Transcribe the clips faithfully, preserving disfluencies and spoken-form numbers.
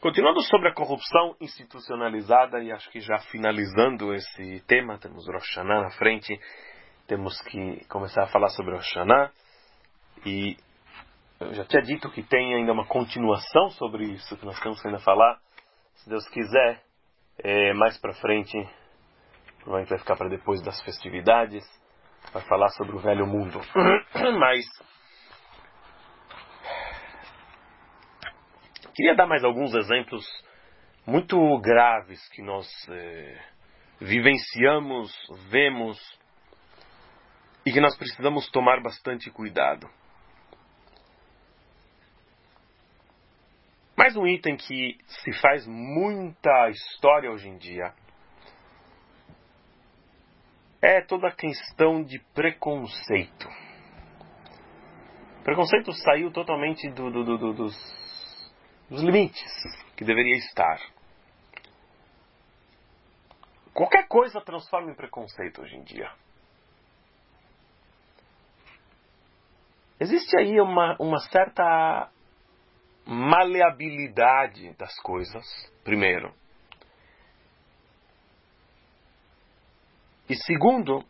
Continuando sobre a corrupção institucionalizada, e acho que já finalizando esse tema, temos Rosh Hashanah na frente, temos que começar a falar sobre Rosh Hashanah, e eu já tinha dito que tem ainda uma continuação sobre isso, que nós temos que ainda falar, se Deus quiser, é, mais para frente, provavelmente vai ficar para depois das festividades, vai falar sobre o velho mundo. Mas queria dar mais alguns exemplos muito graves que nós é, vivenciamos, vemos e que nós precisamos tomar bastante cuidado. Mais um item que se faz muita história hoje em dia é toda a questão de preconceito. O preconceito saiu totalmente do, do, do, do, dos dos limites que deveria estar. Qualquer coisa transforma em preconceito hoje em dia. Existe aí uma, uma certa maleabilidade das coisas, primeiro. E segundo,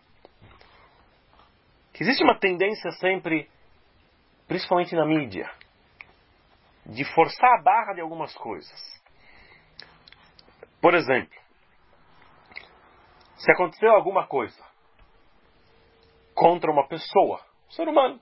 que existe uma tendência sempre, principalmente na mídia, de forçar a barra de algumas coisas. Por exemplo, se aconteceu alguma coisa contra uma pessoa, um ser humano,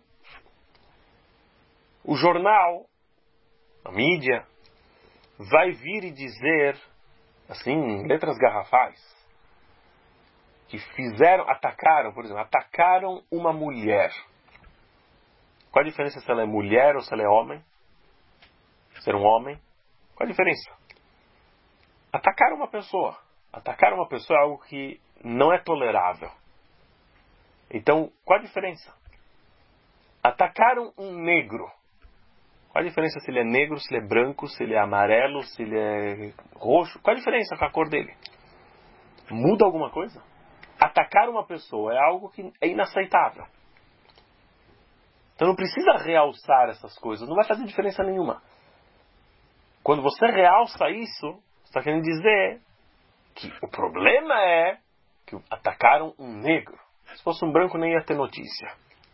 o jornal, a mídia, vai vir e dizer, assim, em letras garrafais, que fizeram, atacaram, por exemplo, atacaram uma mulher. Qual a diferença se ela é mulher ou se ela é homem? Ser um homem? Qual a diferença? Atacar uma pessoa. Atacar uma pessoa é algo que não é tolerável. Então, qual a diferença? Atacaram um negro. Qual a diferença se ele é negro, se ele é branco, se ele é amarelo, se ele é roxo? Qual a diferença com a cor dele? Muda alguma coisa? Atacar uma pessoa é algo que é inaceitável. Então não precisa realçar essas coisas. Não vai fazer diferença nenhuma. Quando você realça isso, você está querendo dizer que o problema é que atacaram um negro. Se fosse um branco, nem ia ter notícia.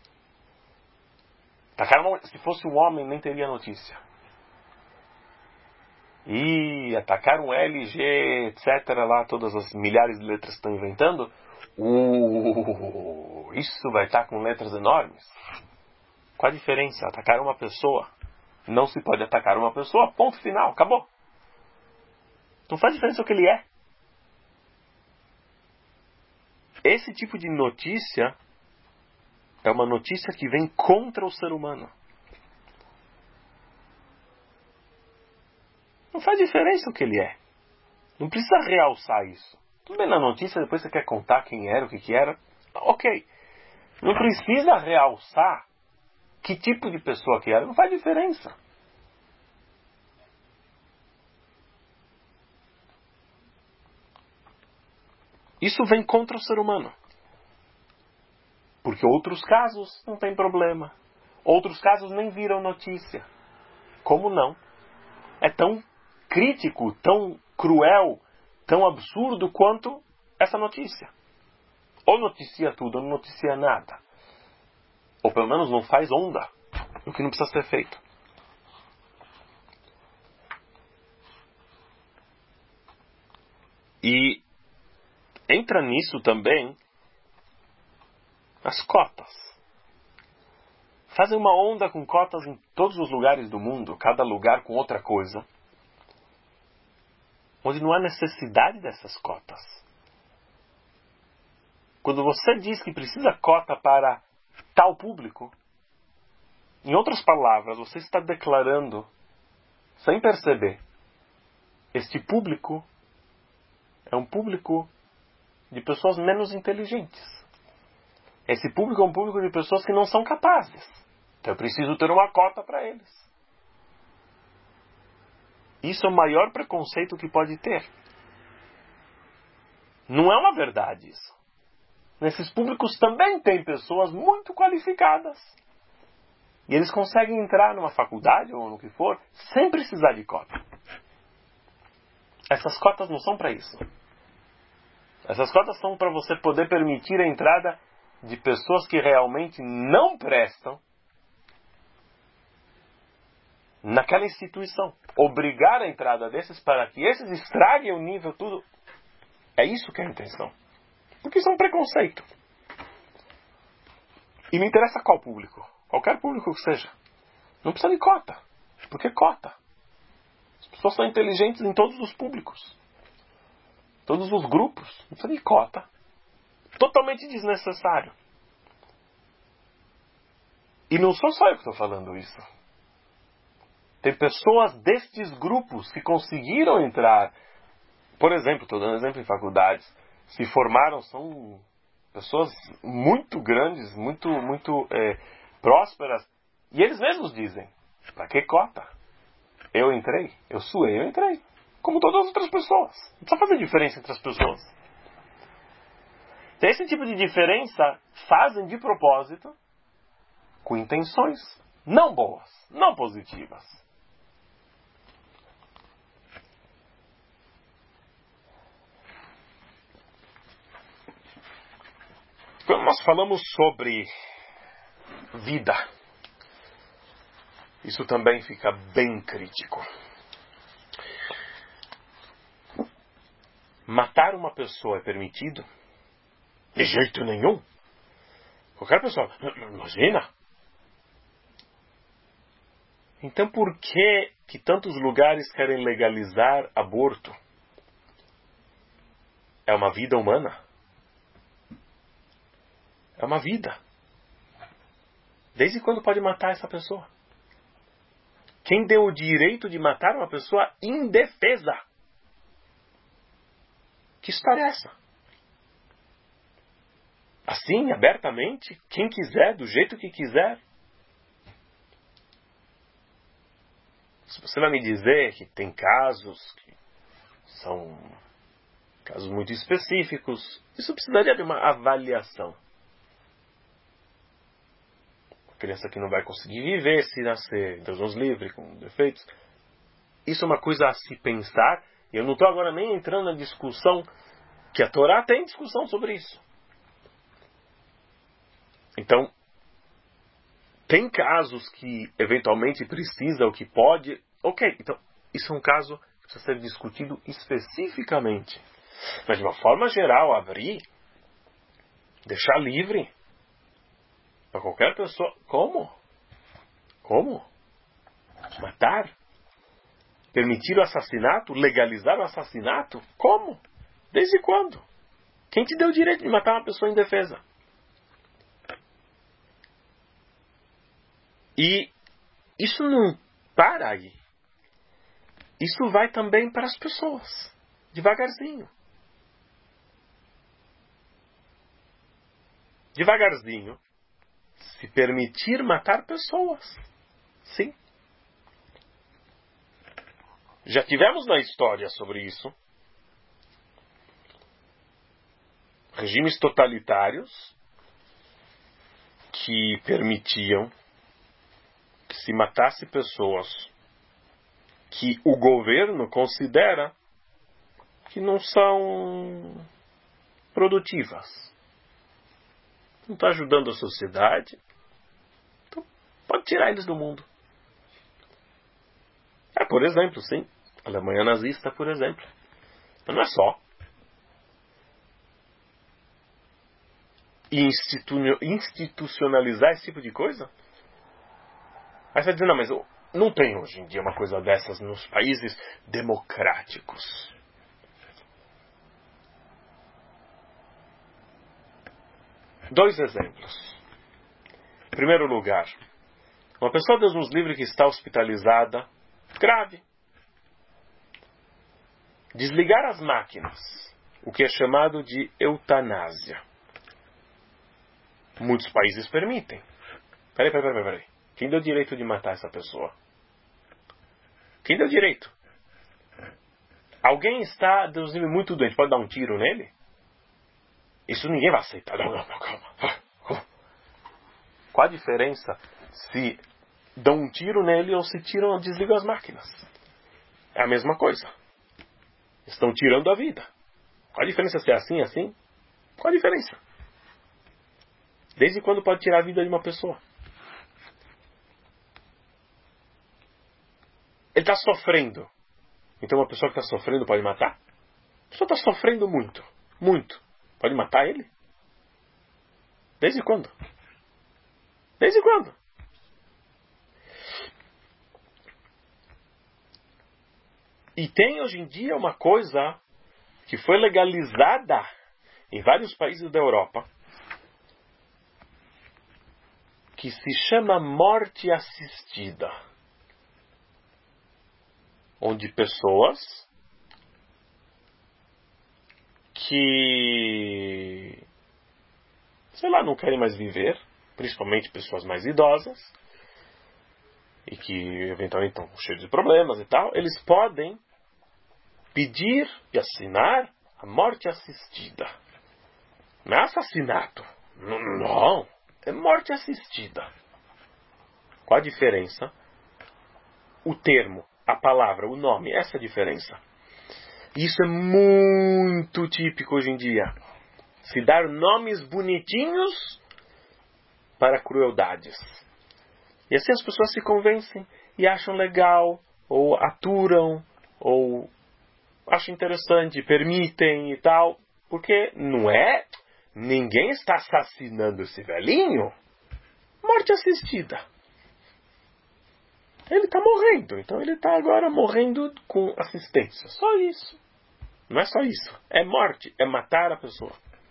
Atacaram, se fosse um homem, nem teria notícia. E atacaram L G, etcétera. Lá, todas as milhares de letras que estão inventando. Uh, isso vai estar com letras enormes. Qual a diferença? Atacaram uma pessoa. Não se pode atacar uma pessoa, ponto final, acabou. Não faz diferença o que ele é. Esse tipo de notícia é uma notícia que vem contra o ser humano. Não faz diferença o que ele é. Não precisa realçar isso. Tudo bem na notícia, depois você quer contar quem era, o que que era. Ok. Não precisa realçar que tipo de pessoa que era. Não faz diferença. Isso vem contra o ser humano. Porque outros casos não tem problema. Outros casos nem viram notícia. Como não? É tão crítico, tão cruel, tão absurdo quanto essa notícia. Ou noticia tudo, ou não noticia nada. Ou pelo menos não faz onda. O que não precisa ser feito. E entra nisso também as cotas. Fazem uma onda com cotas em todos os lugares do mundo, cada lugar com outra coisa, onde não há necessidade dessas cotas. Quando você diz que precisa cota para tal público, em outras palavras, você está declarando, sem perceber, este público é um público de pessoas menos inteligentes. Esse público é um público de pessoas que não são capazes. Então eu preciso ter uma cota para eles. Isso é o maior preconceito que pode ter. Não é uma verdade isso. Nesses públicos também tem pessoas muito qualificadas. E eles conseguem entrar numa faculdade ou no que for, sem precisar de cota. Essas cotas não são para isso. Essas cotas são para você poder permitir a entrada de pessoas que realmente não prestam naquela instituição. Obrigar a entrada desses para que esses estraguem o nível, tudo. É isso que é a intenção. Porque isso é um preconceito. E me interessa qual público. Qualquer público que seja. Não precisa de cota. Por que cota? As pessoas são inteligentes em todos os públicos. Todos os grupos. Não precisa de cota. Totalmente desnecessário. E não sou só eu que estou falando isso. Tem pessoas destes grupos que conseguiram entrar. Por exemplo, estou dando exemplo em faculdades. Se formaram, são pessoas muito grandes, muito, muito é, prósperas. E eles mesmos dizem, para que cota? Eu entrei, eu suei, eu entrei. Como todas as outras pessoas. Não precisa fazer diferença entre as pessoas. Então, esse tipo de diferença fazem de propósito, com intenções não boas, não positivas. Quando nós falamos sobre vida, isso também fica bem crítico. Matar uma pessoa é permitido? De jeito nenhum. Qualquer pessoa, imagina. Então por que que tantos lugares querem legalizar aborto? É uma vida humana. É uma vida. Desde quando pode matar essa pessoa? Quem deu o direito de matar uma pessoa indefesa? Que história é essa? Assim, abertamente, quem quiser, do jeito que quiser. Se você vai me dizer que tem casos que são casos muito específicos, isso precisaria de uma avaliação. Uma criança que não vai conseguir viver se nascer, Deus nos livre, com defeitos. Isso é uma coisa a se pensar. E eu não estou agora nem entrando na discussão, que a Torá tem discussão sobre isso. Então, tem casos que eventualmente precisa ou que pode. Ok, então, isso é um caso que precisa ser discutido especificamente. Mas de uma forma geral, abrir, deixar livre para qualquer pessoa. Como? Como? Matar? Permitir o assassinato? Legalizar o assassinato? Como? Desde quando? Quem te deu o direito de matar uma pessoa indefesa? E isso não para aí. Isso vai também para as pessoas. Devagarzinho. Devagarzinho. Se permitir matar pessoas. Sim. Já tivemos na história sobre isso. Regimes totalitários que permitiam que se matasse pessoas que o governo considera que não são produtivas. Não está ajudando a sociedade. Então, pode tirar eles do mundo. É, por exemplo, sim. A Alemanha nazista, por exemplo. Mas não é só. E institu- institucionalizar esse tipo de coisa? Aí você vai dizer, não, mas não tem hoje em dia uma coisa dessas nos países democráticos. Dois exemplos. Em primeiro lugar, uma pessoa, Deus nos livre, que está hospitalizada, grave. Desligar as máquinas, o que é chamado de eutanásia. Muitos países permitem. Peraí, peraí, peraí, peraí. Quem deu o direito de matar essa pessoa? Quem deu o direito? Alguém está, Deus nos livre, muito doente. Pode dar um tiro nele? Isso ninguém vai aceitar. Não, não, não, calma. Qual a diferença se dão um tiro nele ou se tiram, desligam as máquinas? É a mesma coisa. Estão tirando a vida. Qual a diferença se é assim, assim? Qual a diferença? Desde quando pode tirar a vida de uma pessoa? Ele está sofrendo. Então uma pessoa que está sofrendo pode matar? A pessoa está sofrendo muito. Muito. Pode matar ele? Desde quando? Desde quando? E tem hoje em dia uma coisa que foi legalizada em vários países da Europa, que se chama morte assistida. Onde pessoas que, sei lá, não querem mais viver, principalmente pessoas mais idosas, e que eventualmente estão cheios de problemas e tal, eles podem pedir e assinar a morte assistida. Não é assassinato. Não. É morte assistida. Qual a diferença? O termo, a palavra, o nome, essa é a diferença. Isso é muito típico hoje em dia. Se dar nomes bonitinhos para crueldades. E assim as pessoas se convencem e acham legal, ou aturam, ou acham interessante, permitem e tal. Porque não é... Ninguém está assassinando esse velhinho. Morte assistida. Ele está morrendo. Então ele está agora morrendo com assistência. Só isso. Não é só isso. É morte. É matar a pessoa.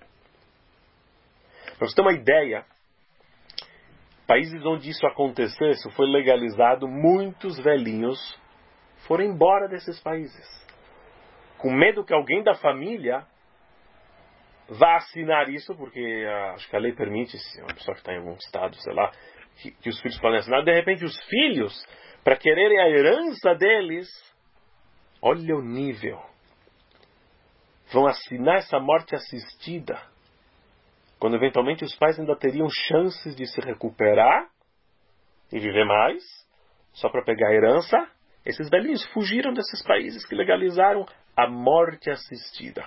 Para você ter uma ideia, países onde isso aconteceu, isso foi legalizado, muitos velhinhos foram embora desses países. Com medo que alguém da família vá assinar isso, porque uh, acho que a lei permite, se uma pessoa que está em algum estado, sei lá, que, que os filhos podem assinar. De repente os filhos, para quererem a herança deles, olha o nível, vão assinar essa morte assistida, quando eventualmente os pais ainda teriam chances de se recuperar e viver mais, só para pegar a herança. Esses velhinhos fugiram desses países que legalizaram a morte assistida.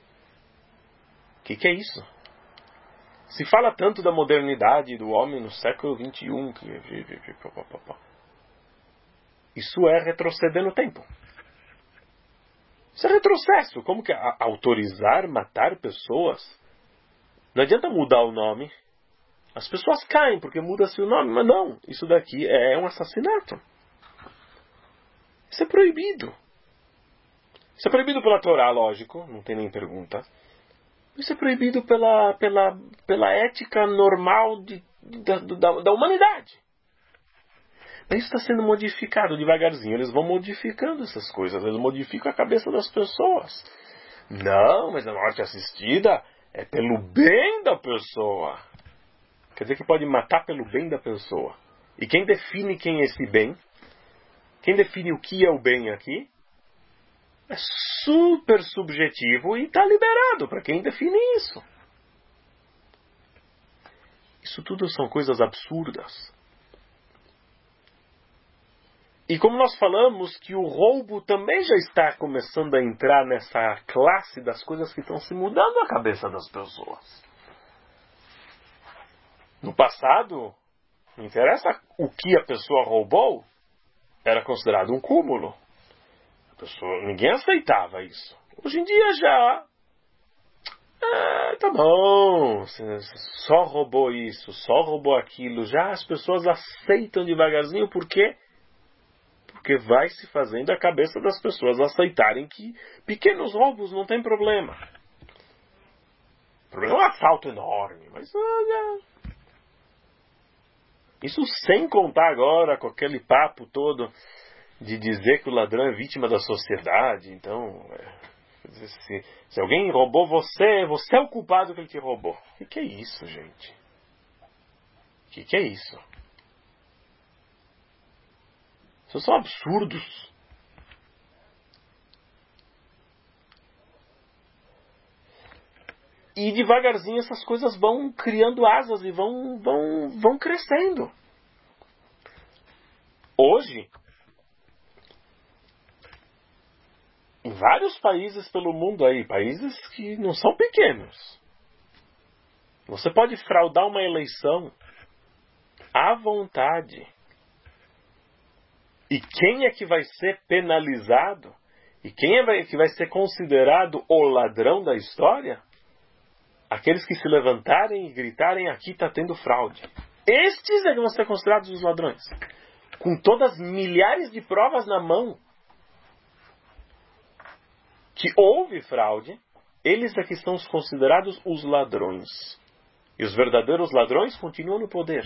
O que, que é isso? Se fala tanto da modernidade do homem no século vinte e um, que... isso é retroceder no tempo. Isso é retrocesso. Como que a, autorizar matar pessoas? Não adianta mudar o nome. As pessoas caem porque muda-se o nome. Mas não, isso daqui é um assassinato. Isso é proibido. Isso é proibido pela Torá, lógico. Não tem nem pergunta. Isso é proibido pela, pela, pela ética normal de, da, da, da humanidade. Mas isso está sendo modificado devagarzinho. Eles vão modificando essas coisas. Eles modificam a cabeça das pessoas. Não, mas a morte assistida é pelo bem da pessoa. Quer dizer que pode matar pelo bem da pessoa. E quem define quem é esse bem? Quem define o que é o bem aqui? É super subjetivo e está liberado para quem define isso. Isso tudo são coisas absurdas. E como nós falamos que o roubo também já está começando a entrar nessa classe das coisas que estão se mudando na cabeça das pessoas. No passado, não interessa o que a pessoa roubou, era considerado um cúmulo. Pessoa, ninguém aceitava isso. Hoje em dia já... Ah, tá bom, só roubou isso, só roubou aquilo. Já as pessoas aceitam devagarzinho. Por quê? Porque vai se fazendo a cabeça das pessoas aceitarem que pequenos roubos não tem problema. O problema é um assalto enorme. Mas olha... Isso sem contar agora com aquele papo todo de dizer que o ladrão é vítima da sociedade. Então, é, se, se alguém roubou você, você é o culpado que ele te roubou. O que, que é isso, gente? O que, que é isso? Isso são absurdos. E devagarzinho essas coisas vão criando asas e vão, vão, vão crescendo. Hoje, em vários países pelo mundo aí, países que não são pequenos. Você pode fraudar uma eleição à vontade. E quem é que vai ser penalizado? E quem é que vai ser considerado o ladrão da história? Aqueles que se levantarem e gritarem: aqui está tendo fraude. Estes é que vão ser considerados os ladrões. Com todas as milhares de provas na mão que houve fraude, eles é que são os considerados os ladrões. E os verdadeiros ladrões continuam no poder.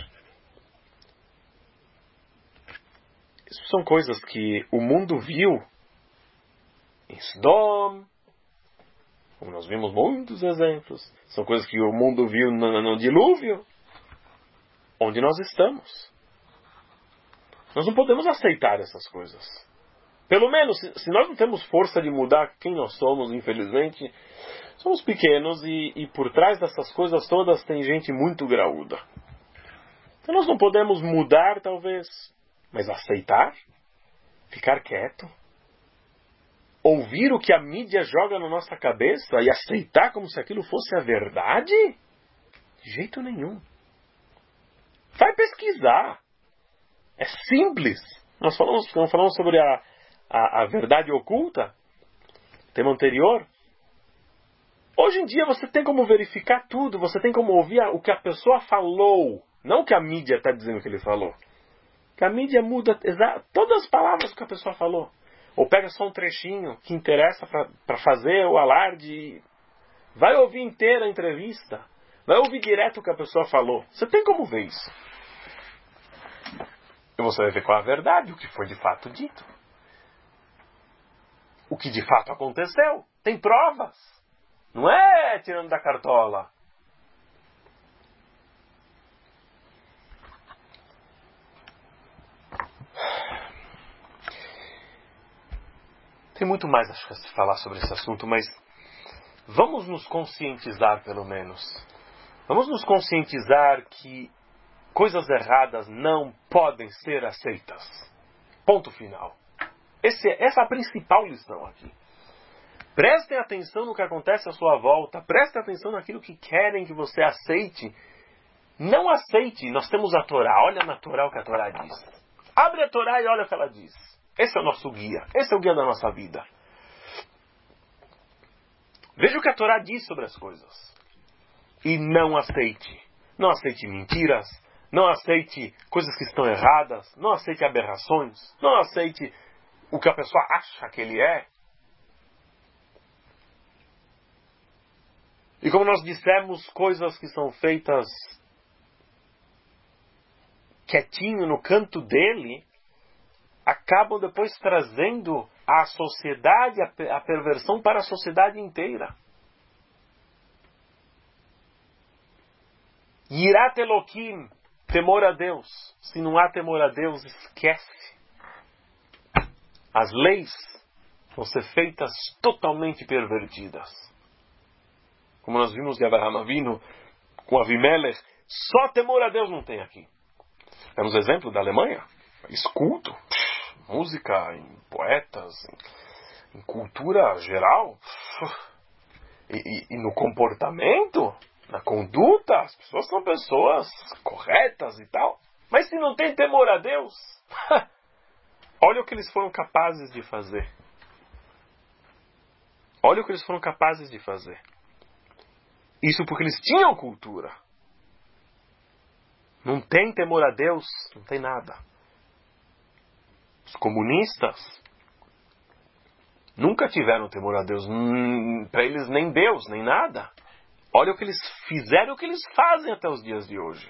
Isso são coisas que o mundo viu em Sodom, como nós vimos muitos exemplos. São coisas que o mundo viu no, no dilúvio, onde nós estamos. Nós não podemos aceitar essas coisas. Pelo menos, se, se nós não temos força de mudar quem nós somos, infelizmente, somos pequenos e, e por trás dessas coisas todas tem gente muito graúda. Então nós não podemos mudar, talvez, mas aceitar, ficar quieto, ouvir o que a mídia joga na nossa cabeça e aceitar como se aquilo fosse a verdade? De jeito nenhum. Vai pesquisar. É simples. Nós falamos, nós falamos sobre a, a, a verdade oculta, tema anterior. Hoje em dia você tem como verificar tudo, você tem como ouvir o que a pessoa falou, não o que a mídia está dizendo que ele falou. Que a mídia muda exa- todas as palavras que a pessoa falou. Ou pega só um trechinho que interessa para fazer o alarde. Vai ouvir inteira a entrevista. Vai ouvir direto o que a pessoa falou. Você tem como ver isso. E você vai ver qual é a verdade, o que foi de fato dito. O que de fato aconteceu. Tem provas. Não é tirando da cartola. Tem muito mais, acho que, a se falar sobre esse assunto, mas vamos nos conscientizar, pelo menos. Vamos nos conscientizar que coisas erradas não podem ser aceitas. Ponto final. Esse, essa é a principal lição aqui. Prestem atenção no que acontece à sua volta. Prestem atenção naquilo que querem que você aceite. Não aceite. Nós temos a Torá. Olha na Torá o que a Torá diz. Abre a Torá e olha o que ela diz. Esse é o nosso guia. Esse é o guia da nossa vida. Veja o que a Torá diz sobre as coisas. E não aceite. Não aceite mentiras. Não aceite coisas que estão erradas. Não aceite aberrações. Não aceite o que a pessoa acha que ele é. E como nós dissemos, coisas que são feitas quietinho no canto dele, acabam depois trazendo a sociedade, a perversão para a sociedade inteira. Yirat Elokim, temor a Deus. Se não há temor a Deus, esquece. As leis vão ser feitas totalmente pervertidas. Como nós vimos de Abraham Avinu com Avimelech, só temor a Deus não tem aqui. Temos exemplo da Alemanha, escuto, música, em poetas, em, em cultura geral, e, e, e no comportamento, na conduta, as pessoas são pessoas corretas e tal. Mas se não tem temor a Deus, olha o que eles foram capazes de fazer. Olha o que eles foram capazes de fazer. Isso porque eles tinham cultura. Não tem temor a Deus, não tem nada. Os comunistas nunca tiveram temor a Deus. Hum, para eles nem Deus, nem nada. Olha o que eles fizeram e o que eles fazem até os dias de hoje.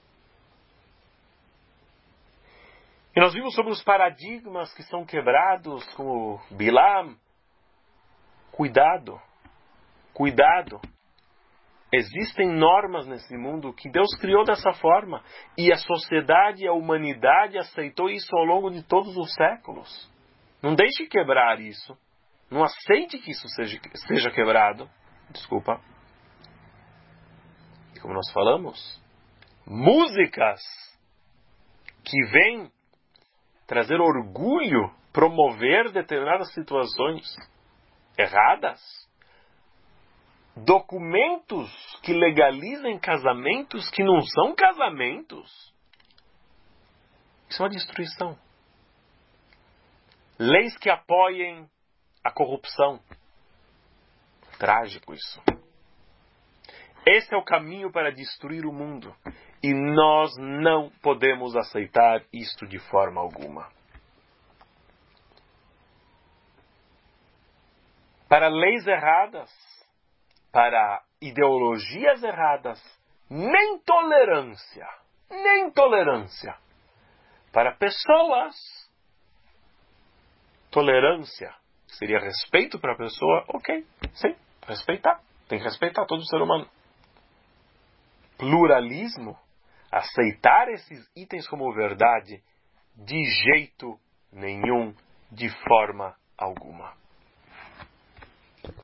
E nós vimos sobre os paradigmas que são quebrados, como Bilam. Cuidado. Cuidado. Existem normas nesse mundo que Deus criou dessa forma. E a sociedade e a humanidade aceitou isso ao longo de todos os séculos. Não deixe quebrar isso. Não aceite que isso seja, seja quebrado. Desculpa. E como nós falamos, músicas que vêm trazer orgulho, promover determinadas situações. erradas, documentos que legalizem casamentos que não são casamentos. Isso é uma destruição. Leis que apoiem a corrupção. Trágico isso. Esse é o caminho para destruir o mundo. E nós não podemos aceitar isto de forma alguma. Para leis erradas, para ideologias erradas, nem tolerância, nem tolerância. Para pessoas, tolerância seria respeito para a pessoa, ok, sim, respeitar, tem que respeitar todo ser humano. Pluralismo, aceitar esses itens como verdade, de jeito nenhum, de forma alguma.